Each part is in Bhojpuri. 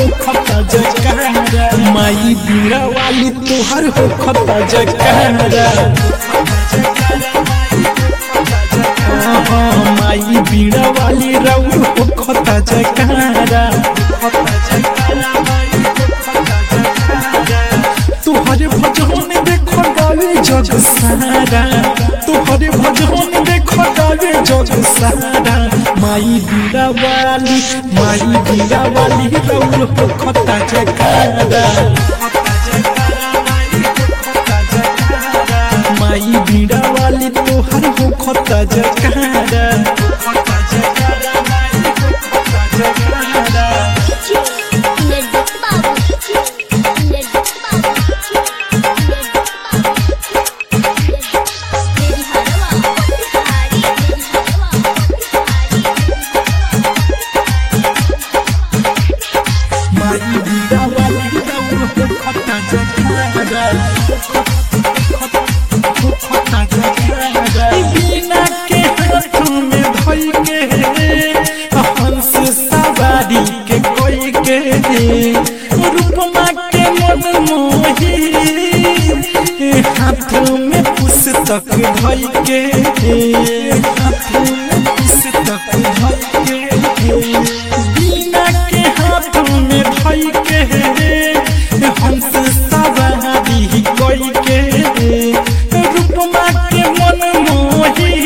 हो खता जयकारा माई बीड़ा वाली तोहर हो खता जयकारा माई बीड़ा वाली रउर हो खता जयकारा तोहरे भजन देखो गावे जग सारा तोहरे भजन देखो गावे जग सारा माई बीड़ा वाली रउर हो खता जयकारा माई बीड़ा वाली तोहर हो खता जयकारा बिना के हाथों में धोई के हंस सवारी के कोई के रूपमा के मन मोही हाथों में पुस्तक धोई के हाथों में पुस्तक धोई के बिना के हाथों में धोई के हंस सवारी कोई के रूपमा के मन मोही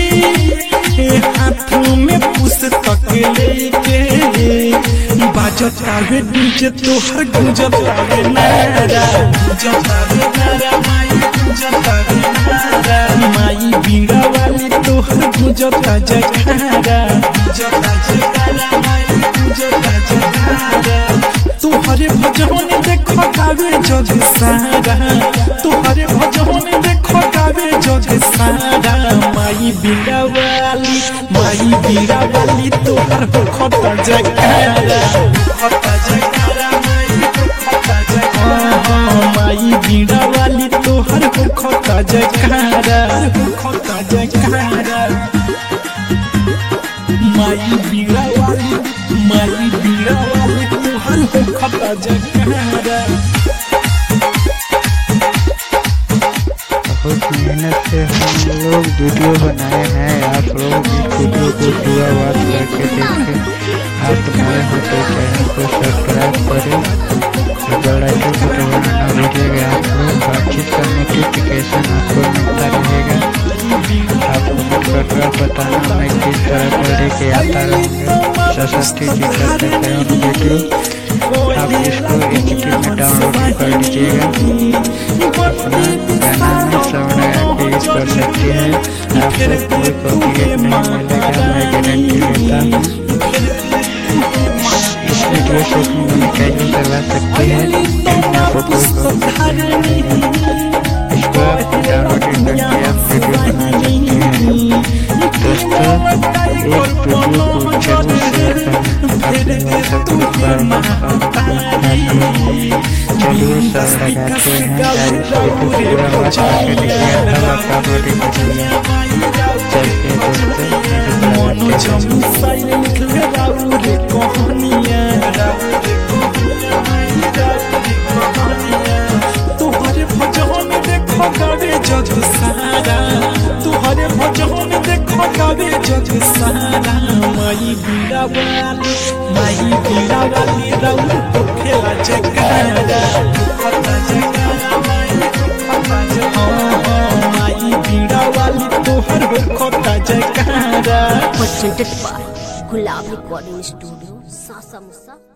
हाथों में पुस्तक लेके बाजतावे डीजे तोहर गुंजतावे नारा माई बीड़ा वाली तोहर गुंजता जयकारा तोहरे भजन देखो गावे जग सारा तोहरे भजन देखो गावे जग सारा माई बीड़ा वाली तोहर हो खता जयकारा माई बीड़ा वाली तोहर हो खता जयकारा माई बीड़ा वाली तोहर हो खता जयकारा बहुत मेहनत से हम लोग वीडियो बनाए हैं। आप लोग इस वीडियो को पूरा बात करके देखें। आप नए हो तो चैनल को सब्सक्राइब करें, बेल आइकन को दबाना न भूलिएगा। आप लोग बातचीत का नोटिफिकेशन आपको मिलता रहेगा। आप कमेंट कर बताना मैं किस तरह का लेके आता रहूँगा। सरस्वती जी करते हैं वीडियो, आप इसको एचडी में डाउनलोड कर लीजिएगा। अपना चैनल में सब यूज कर सकते हैं। आपको कोई कॉपीराइट नहीं मिलेगा, मैं गारंटी देता हूँ। इस वीडियो से मोनेटाइज करवा सकते हैं, आपको कोई कॉपीराइट नहीं मिलेगा। इसको आप डाउनलोड करके आप वीडियो बना सकते हैं। दोस्तों, एक वीडियो को जरूर शेयर करें अपने व्हाट्सएप ग्रुप पर। चलिए सब लगाते हैं और इसको पूरा बात करके देखिएगा तब आपका बॉडी बचेगा। चलिए तोहरे भजन देखो गावे जग सारा तोहरे भजन देखो गावे जग सारा माई बीड़ा वाली रउर हो खेला जयकारा माई बीड़ा वाली तोहर हो खता जयकारा। presented by Gulab Recording Studio, Sasa Musa।